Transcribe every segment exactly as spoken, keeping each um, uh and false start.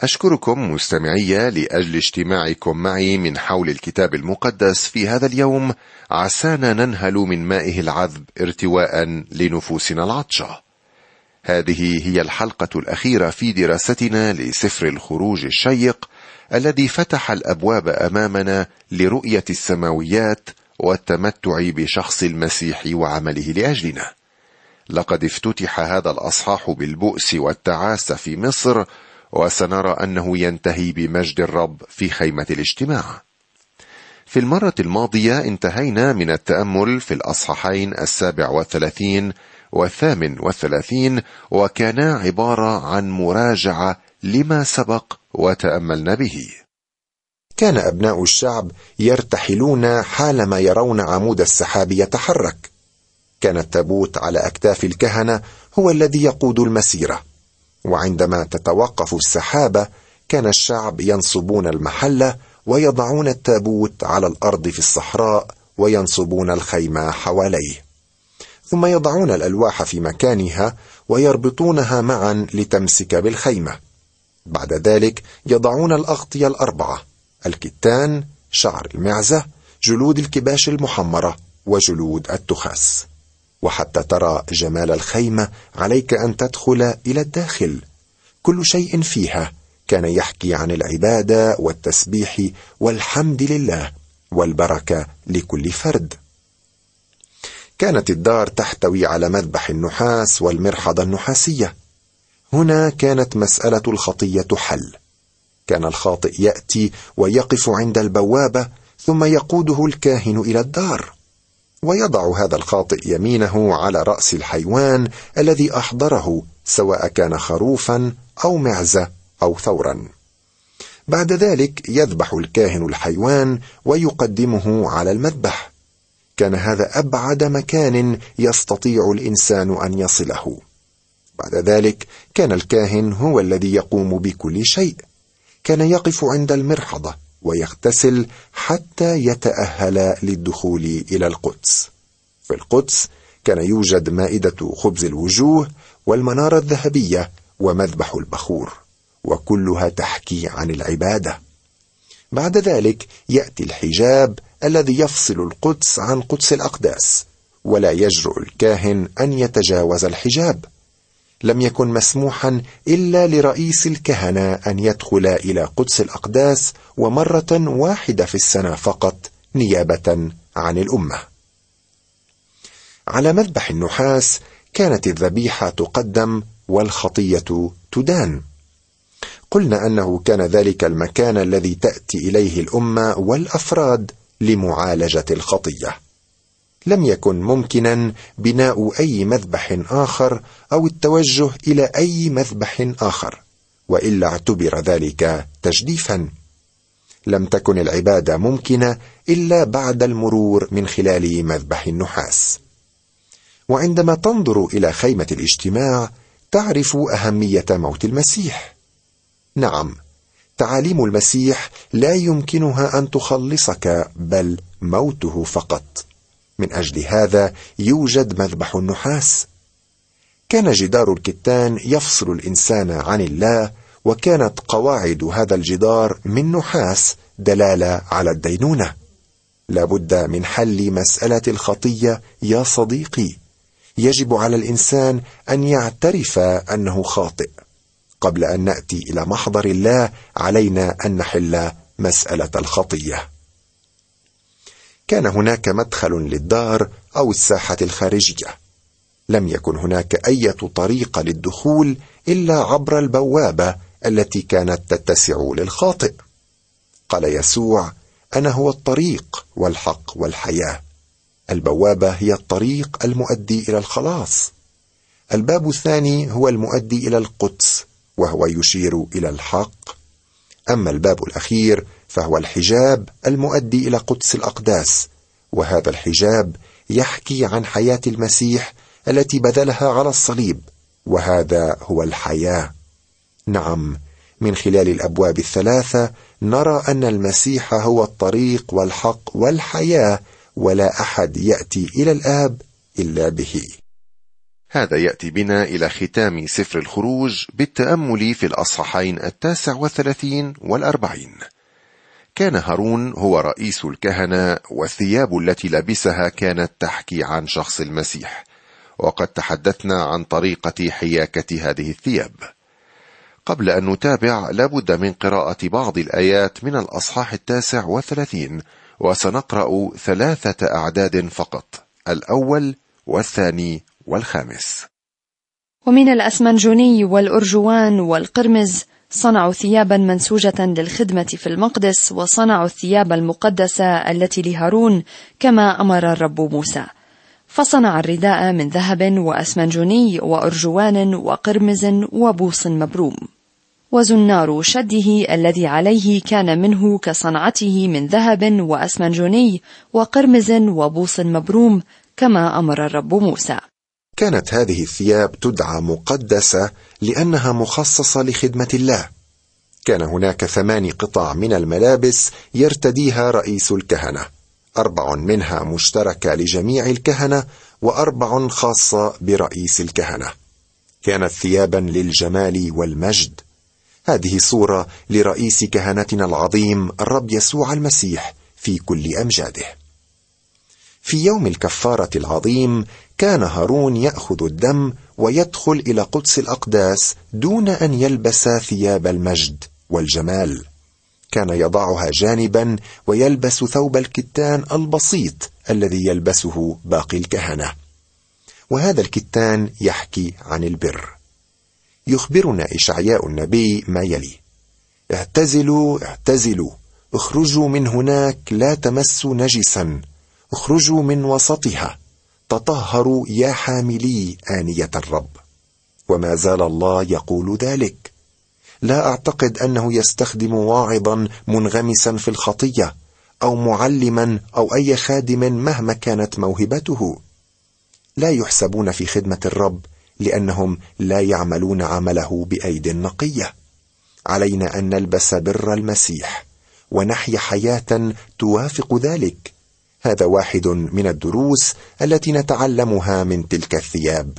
أشكركم مستمعي لأجل اجتماعكم معي من حول الكتاب المقدس في هذا اليوم، عسانا ننهل من مائه العذب ارتواء لنفوسنا العطشة. هذه هي الحلقة الأخيرة في دراستنا لسفر الخروج الشيق الذي فتح الأبواب أمامنا لرؤية السماويات والتمتع بشخص المسيح وعمله لأجلنا. لقد افتتح هذا الأصحاح بالبؤس والتعاسة في مصر، وسنرى أنه ينتهي بمجد الرب في خيمة الاجتماع. في المرة الماضية انتهينا من التأمل في الأصحاحين السابع والثلاثين والثامن والثلاثين، وكانا عبارة عن مراجعة لما سبق وتأملنا به. كان أبناء الشعب يرتحلون حالما يرون عمود السحاب يتحرك. كان التابوت على أكتاف الكهنة هو الذي يقود المسيرة، وعندما تتوقف السحابة كان الشعب ينصبون المحلة ويضعون التابوت على الأرض في الصحراء وينصبون الخيمة حواليه، ثم يضعون الألواح في مكانها ويربطونها معا لتمسك بالخيمة. بعد ذلك يضعون الأغطية الأربعة: الكتان، شعر المعزة، جلود الكباش المحمرة، وجلود التخاس. وحتى ترى جمال الخيمة عليك أن تدخل إلى الداخل. كل شيء فيها كان يحكي عن العبادة والتسبيح والحمد لله والبركة لكل فرد. كانت الدار تحتوي على مذبح النحاس والمرحضة النحاسية. هنا كانت مسألة الخطية حل. كان الخاطئ يأتي ويقف عند البوابة، ثم يقوده الكاهن إلى الدار، ويضع هذا الخاطئ يمينه على رأس الحيوان الذي أحضره، سواء كان خروفا أو معزة أو ثورا. بعد ذلك يذبح الكاهن الحيوان ويقدمه على المذبح. كان هذا أبعد مكان يستطيع الإنسان أن يصله. بعد ذلك كان الكاهن هو الذي يقوم بكل شيء. كان يقف عند المرحضة ويغتسل حتى يتأهل للدخول إلى القدس. في القدس كان يوجد مائدة خبز الوجوه والمنارة الذهبية ومذبح البخور، وكلها تحكي عن العبادة. بعد ذلك يأتي الحجاب الذي يفصل القدس عن قدس الأقداس، ولا يجرؤ الكاهن أن يتجاوز الحجاب. لم يكن مسموحا إلا لرئيس الكهنة أن يدخل إلى قدس الأقداس، ومرة واحدة في السنة فقط، نيابة عن الأمة. على مذبح النحاس كانت الذبيحة تقدم والخطية تدان. قلنا أنه كان ذلك المكان الذي تأتي إليه الأمة والأفراد لمعالجة الخطية. لم يكن ممكنا بناء أي مذبح آخر أو التوجه إلى أي مذبح آخر، وإلا اعتبر ذلك تجديفا. لم تكن العبادة ممكنة إلا بعد المرور من خلال مذبح النحاس. وعندما تنظر إلى خيمة الاجتماع تعرف أهمية موت المسيح. نعم، تعاليم المسيح لا يمكنها أن تخلصك، بل موته فقط. من أجل هذا يوجد مذبح النحاس. كان جدار الكتان يفصل الإنسان عن الله، وكانت قواعد هذا الجدار من نحاس دلالة على الدينونة. لابد من حل مسألة الخطية يا صديقي. يجب على الإنسان أن يعترف أنه خاطئ. قبل أن نأتي إلى محضر الله علينا أن نحل مسألة الخطية. كان هناك مدخل للدار أو الساحة الخارجية. لم يكن هناك أي طريقة للدخول إلا عبر البوابة التي كانت تتسع للخاطئ. قال يسوع: أنا هو الطريق والحق والحياة. البوابة هي الطريق المؤدي إلى الخلاص. الباب الثاني هو المؤدي إلى القدس، وهو يشير إلى الحق. أما الباب الأخير فهو الحجاب المؤدي إلى قدس الأقداس، وهذا الحجاب يحكي عن حياة المسيح التي بذلها على الصليب، وهذا هو الحياة. نعم، من خلال الأبواب الثلاثة نرى أن المسيح هو الطريق والحق والحياة، ولا أحد يأتي إلى الآب إلا به. هذا يأتي بنا إلى ختام سفر الخروج بالتأمل في الأصحاحين التاسع والثلاثين والأربعين. كان هارون هو رئيس الكهنة، والثياب التي لبسها كانت تحكي عن شخص المسيح، وقد تحدثنا عن طريقة حياكة هذه الثياب. قبل أن نتابع لابد من قراءة بعض الآيات من الأصحاح التاسع والثلاثين، وسنقرأ ثلاثة أعداد فقط، الأول والثاني والخامس. ومن الأسمنجوني والأرجوان والقرمز صنعوا ثيابا منسوجة للخدمة في المقدس، وصنعوا الثياب المقدسة التي لهارون كما أمر الرب موسى. فصنع الرداء من ذهب وأسمنجوني وأرجوان وقرمز وبوص مبروم، وزنار شده الذي عليه كان منه كصنعته من ذهب وأسمنجوني وقرمز وبوص مبروم كما أمر الرب موسى. كانت هذه الثياب تدعى مقدسة لأنها مخصصة لخدمة الله. كان هناك ثماني قطع من الملابس يرتديها رئيس الكهنة، أربع منها مشتركة لجميع الكهنة وأربع خاصة برئيس الكهنة. كانت ثيابا للجمال والمجد. هذه صورة لرئيس كهنتنا العظيم الرب يسوع المسيح في كل أمجاده. في يوم الكفارة العظيم كان هارون يأخذ الدم ويدخل إلى قدس الأقداس دون أن يلبس ثياب المجد والجمال. كان يضعها جانبا ويلبس ثوب الكتان البسيط الذي يلبسه باقي الكهنة، وهذا الكتان يحكي عن البر. يخبرنا إشعياء النبي ما يلي: اعتزلوا اعتزلوا، اخرجوا من هناك، لا تمسوا نجسا، اخرجوا من وسطها، تطهروا يا حاملي آنية الرب. وما زال الله يقول ذلك. لا أعتقد أنه يستخدم واعظا منغمسا في الخطية أو معلما أو أي خادم مهما كانت موهبته. لا يحسبون في خدمة الرب لأنهم لا يعملون عمله بأيد نقية. علينا أن نلبس بر المسيح ونحيا حياة توافق ذلك. هذا واحد من الدروس التي نتعلمها من تلك الثياب.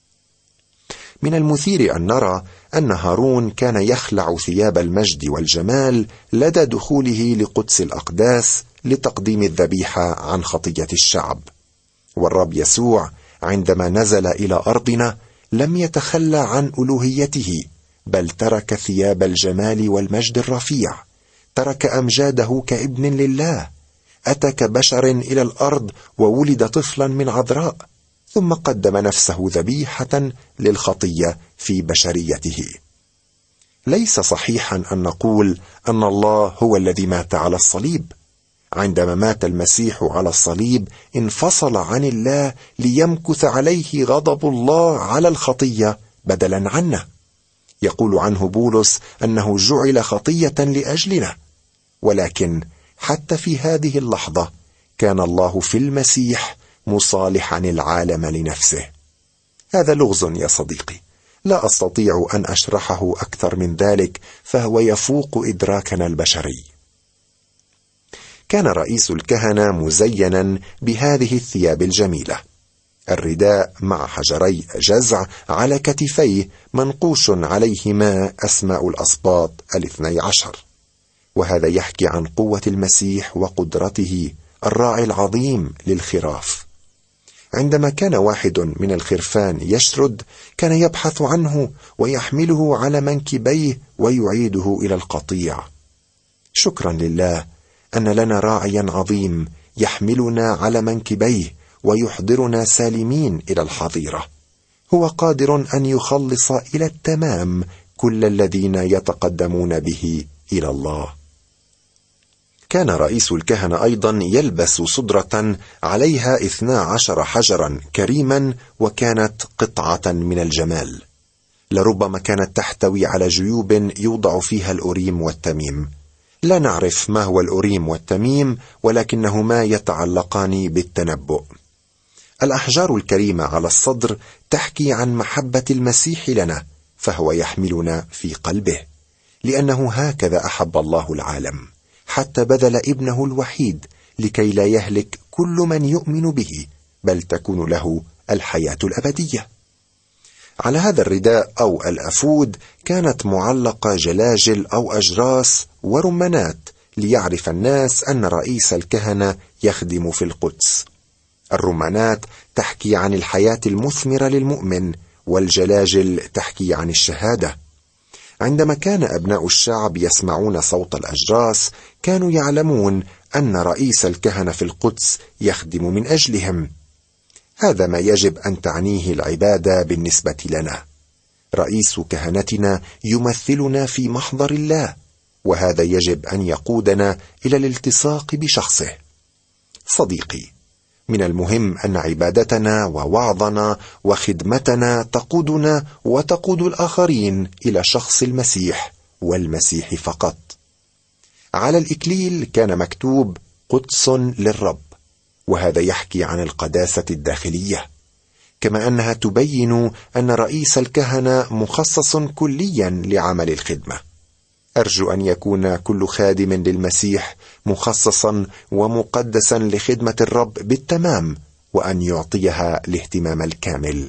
من المثير أن نرى أن هارون كان يخلع ثياب المجد والجمال لدى دخوله لقدس الأقداس لتقديم الذبيحة عن خطية الشعب. والرب يسوع عندما نزل إلى أرضنا لم يتخلى عن ألوهيته، بل ترك ثياب الجمال والمجد الرفيع، ترك أمجاده كابن لله، أتى كبشر إلى الأرض وولد طفلا من عذراء، ثم قدم نفسه ذبيحة للخطية في بشريته. ليس صحيحا أن نقول أن الله هو الذي مات على الصليب. عندما مات المسيح على الصليب انفصل عن الله ليمكث عليه غضب الله على الخطية بدلا عنا. يقول عنه بولس أنه جعل خطية لأجلنا، ولكن حتى في هذه اللحظة كان الله في المسيح مصالحا العالم لنفسه. هذا لغز يا صديقي، لا أستطيع أن أشرحه أكثر من ذلك، فهو يفوق إدراكنا البشري. كان رئيس الكهنة مزينا بهذه الثياب الجميلة: الرداء مع حجري جزع على كتفيه منقوش عليهما أسماء الأسباط الاثني عشر، وهذا يحكي عن قوة المسيح وقدرته، الراعي العظيم للخراف. عندما كان واحد من الخرفان يشرد كان يبحث عنه ويحمله على منكبيه ويعيده إلى القطيع. شكرا لله أن لنا راعيا عظيم يحملنا على منكبيه ويحضرنا سالمين إلى الحظيرة. هو قادر أن يخلص إلى التمام كل الذين يتقدمون به إلى الله. كان رئيس الكهنة أيضا يلبس صدرة عليها اثنا عشر حجرا كريما، وكانت قطعة من الجمال. لربما كانت تحتوي على جيوب يوضع فيها الأوريم والتميم. لا نعرف ما هو الأوريم والتميم، ولكنهما يتعلقان بالتنبؤ. الأحجار الكريمة على الصدر تحكي عن محبة المسيح لنا، فهو يحملنا في قلبه، لأنه هكذا أحب الله العالم حتى بذل ابنه الوحيد لكي لا يهلك كل من يؤمن به، بل تكون له الحياة الأبدية. على هذا الرداء أو الأفود كانت معلقة جلاجل أو أجراس ورمانات ليعرف الناس أن رئيس الكهنة يخدم في القدس. الرمانات تحكي عن الحياة المثمرة للمؤمن، والجلاجل تحكي عن الشهادة. عندما كان أبناء الشعب يسمعون صوت الأجراس كانوا يعلمون أن رئيس الكهنة في القدس يخدم من أجلهم. هذا ما يجب أن تعنيه العبادة بالنسبة لنا. رئيس كهنتنا يمثلنا في محضر الله، وهذا يجب أن يقودنا إلى الالتصاق بشخصه. صديقي، من المهم أن عبادتنا ووعظنا وخدمتنا تقودنا وتقود الآخرين إلى شخص المسيح والمسيح فقط. على الإكليل كان مكتوب قدس للرب، وهذا يحكي عن القداسة الداخلية، كما أنها تبين أن رئيس الكهنة مخصص كليا لعمل الخدمة. أرجو أن يكون كل خادم للمسيح مخصصا ومقدسا لخدمة الرب بالتمام، وأن يعطيها الاهتمام الكامل.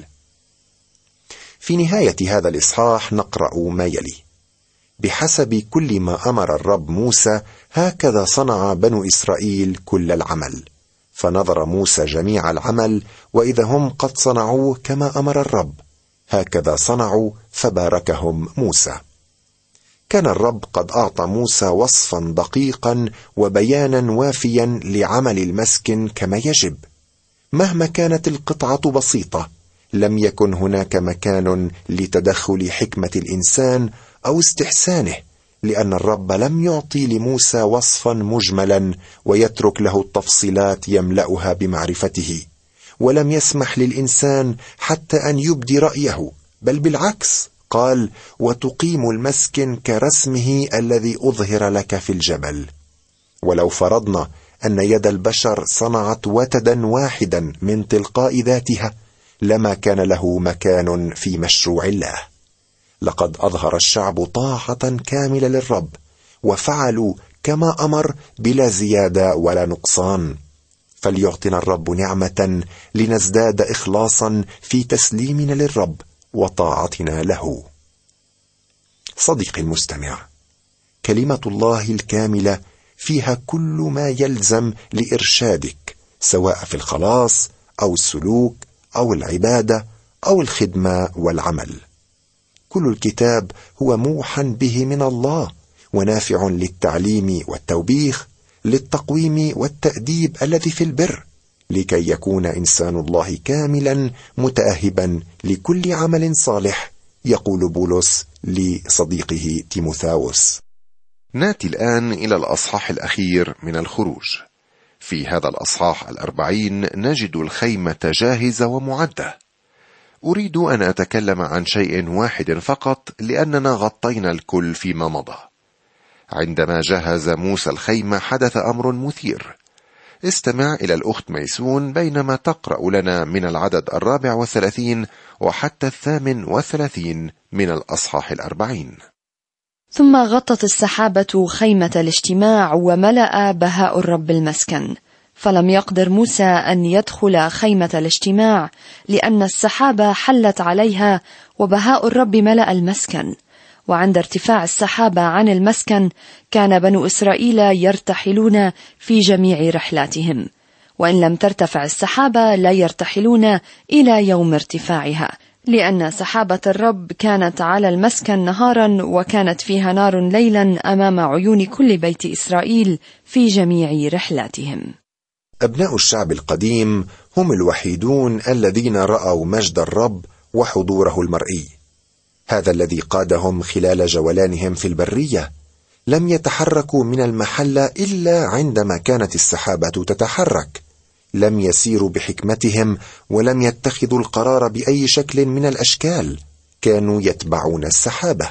في نهاية هذا الإصحاح نقرأ ما يلي: بحسب كل ما أمر الرب موسى هكذا صنع بنو إسرائيل كل العمل، فنظر موسى جميع العمل، وإذا هم قد صنعوا كما أمر الرب، هكذا صنعوا فباركهم موسى. كان الرب قد أعطى موسى وصفا دقيقا وبيانا وافيا لعمل المسكن كما يجب. مهما كانت القطعة بسيطة، لم يكن هناك مكان لتدخل حكمة الإنسان أو استحسانه، لأن الرب لم يعطي لموسى وصفا مجملا ويترك له التفصيلات يملأها بمعرفته، ولم يسمح للإنسان حتى أن يبدي رأيه، بل بالعكس قال: وتقيم المسكن كرسمه الذي أظهر لك في الجبل. ولو فرضنا أن يد البشر صنعت وتدا واحدا من تلقاء ذاتها، لما كان له مكان في مشروع الله. لقد أظهر الشعب طاعة كاملة للرب، وفعلوا كما أمر بلا زيادة ولا نقصان. فليعطنا الرب نعمة لنزداد إخلاصا في تسليمنا للرب وطاعتنا له. صديقي المستمع، كلمة الله الكاملة فيها كل ما يلزم لإرشادك، سواء في الخلاص أو السلوك أو العبادة أو الخدمة والعمل. كل الكتاب هو موحى به من الله، ونافع للتعليم والتوبيخ، للتقويم والتأديب الذي في البر، لكي يكون إنسان الله كاملا متأهبا لكل عمل صالح، يقول بولس لصديقه تيموثاوس. ناتي الآن إلى الأصحاح الأخير من الخروج. في هذا الأصحاح الأربعين نجد الخيمة جاهزة ومعدة. أريد أن أتكلم عن شيء واحد فقط، لأننا غطينا الكل فيما مضى. عندما جهز موسى الخيمة حدث أمر مثير. استمع إلى الأخت ميسون بينما تقرأ لنا من العدد الرابع والثلاثين وحتى الثامن والثلاثين من الأصحاح الأربعين. ثم غطت السحابة خيمة الاجتماع، وملأ بهاء الرب المسكن، فلم يقدر موسى أن يدخل خيمة الاجتماع، لأن السحابة حلت عليها، وبهاء الرب ملأ المسكن. وعند ارتفاع السحابة عن المسكن كان بنو إسرائيل يرتحلون في جميع رحلاتهم، وإن لم ترتفع السحابة لا يرتحلون إلى يوم ارتفاعها، لأن سحابة الرب كانت على المسكن نهارا، وكانت فيها نار ليلا أمام عيون كل بيت إسرائيل في جميع رحلاتهم. أبناء الشعب القديم هم الوحيدون الذين رأوا مجد الرب وحضوره المرئي، هذا الذي قادهم خلال جولانهم في البرية. لم يتحركوا من المحلة إلا عندما كانت السحابة تتحرك. لم يسيروا بحكمتهم، ولم يتخذوا القرار بأي شكل من الأشكال، كانوا يتبعون السحابة.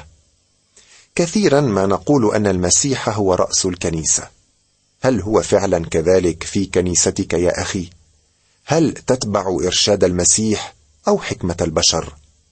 كثيرا ما نقول أن المسيح هو رأس الكنيسة. هل هو فعلا كذلك في كنيستك يا أخي؟ هل تتبع إرشاد المسيح أو حكمة البشر؟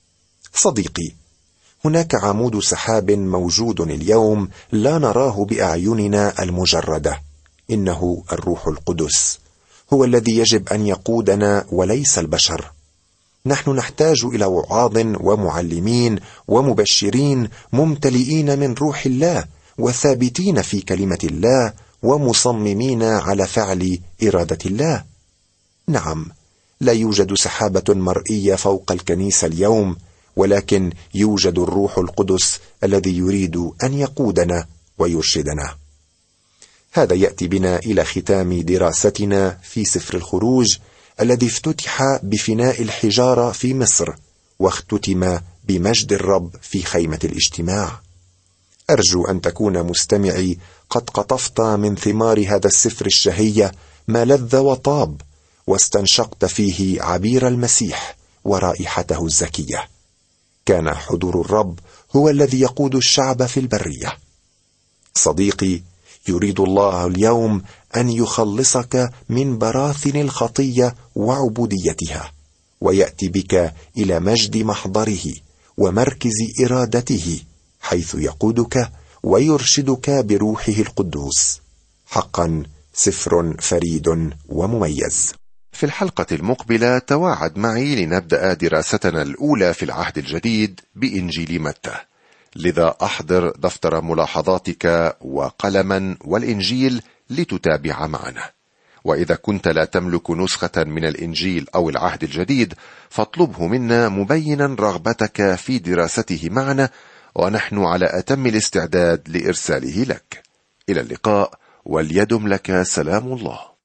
صديقي، هناك عمود سحاب موجود اليوم لا نراه بأعيننا المجردة، إنه الروح القدس، هو الذي يجب أن يقودنا وليس البشر. نحن نحتاج إلى وعاظ ومعلمين ومبشرين ممتلئين من روح الله وثابتين في كلمة الله ومصممين على فعل إرادة الله. نعم، لا يوجد سحابة مرئية فوق الكنيسة اليوم، ولكن يوجد الروح القدس الذي يريد أن يقودنا ويرشدنا. هذا يأتي بنا إلى ختام دراستنا في سفر الخروج الذي افتتح بفناء الحجارة في مصر واختتم بمجد الرب في خيمة الاجتماع. أرجو أن تكون مستمعي قد قطفت من ثمار هذا السفر الشهي ما لذ وطاب، واستنشقت فيه عبير المسيح ورائحته الزكية. كان حضور الرب هو الذي يقود الشعب في البرية. صديقي، يريد الله اليوم أن يخلصك من براثن الخطية وعبوديتها، ويأتي بك إلى مجد محضره ومركز إرادته، حيث يقودك ويرشدك بروحه القدوس. حقا سفر فريد ومميز. في الحلقة المقبلة تواعد معي لنبدأ دراستنا الأولى في العهد الجديد بإنجيل متى، لذا أحضر دفتر ملاحظاتك وقلما والإنجيل لتتابع معنا. وإذا كنت لا تملك نسخة من الإنجيل أو العهد الجديد فاطلبه منا مبينا رغبتك في دراسته معنا، ونحن على أتم الاستعداد لإرساله لك. إلى اللقاء، وليدم لك سلام الله.